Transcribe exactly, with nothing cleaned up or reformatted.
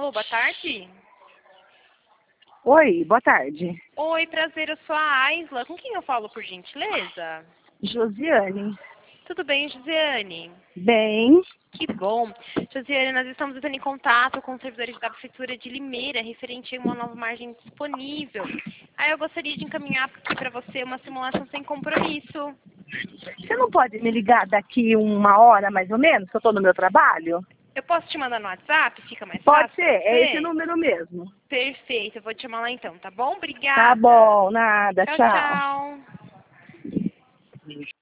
Alô, boa tarde. Oi, boa tarde. Oi, prazer, eu sou a Aisla. Com quem eu falo, por gentileza? Josiane. Tudo bem, Josiane? Bem, Que bom. Josiane, nós estamos entrando em contato com os servidores da Prefeitura de Limeira, referente a uma nova margem disponível. Aí eu gostaria de encaminhar aqui para você uma simulação sem compromisso. você não pode me ligar daqui uma hora mais ou menos, que eu estou no meu trabalho? Eu posso te mandar no WhatsApp? Fica mais Pode fácil ser, pra é esse você? número mesmo. Perfeito, eu vou te chamar lá então, tá bom? Tá Obrigada. bom, nada, Tchau, tchau. tchau.